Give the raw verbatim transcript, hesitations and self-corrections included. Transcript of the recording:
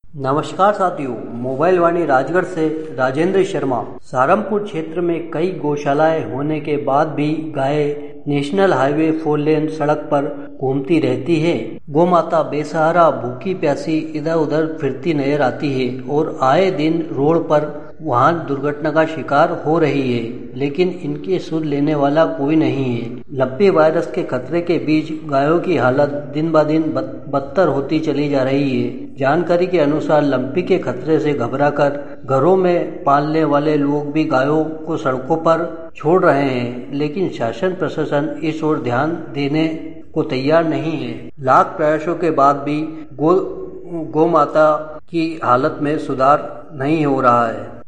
नमस्कार साथियों, मोबाइल वाणी राजगढ़ से राजेंद्र शर्मा। सहारनपुर क्षेत्र में कई गौशालाएं होने के बाद भी गाय नेशनल हाईवे फोर लेन सड़क पर घूमती रहती है। गौ माता बेसहारा भूखी प्यासी इधर उधर फिरती नजर आती है और आए दिन रोड पर वाहन दुर्घटना का शिकार हो रही है, लेकिन इनकी सुध लेने वाला कोई नहीं है। लंपी वायरस के खतरे के बीच गायों की हालत दिन ब दिन बदतर होती चली जा रही है। जानकारी के अनुसार लंपी के खतरे से घबराकर घरों में पालने वाले लोग भी गायों को सड़कों पर छोड़ रहे हैं, लेकिन शासन प्रशासन इस ओर ध्यान देने को तैयार नहीं है। लाख प्रयासों के बाद भी गौ गौ माता की हालत में सुधार नहीं हो रहा है।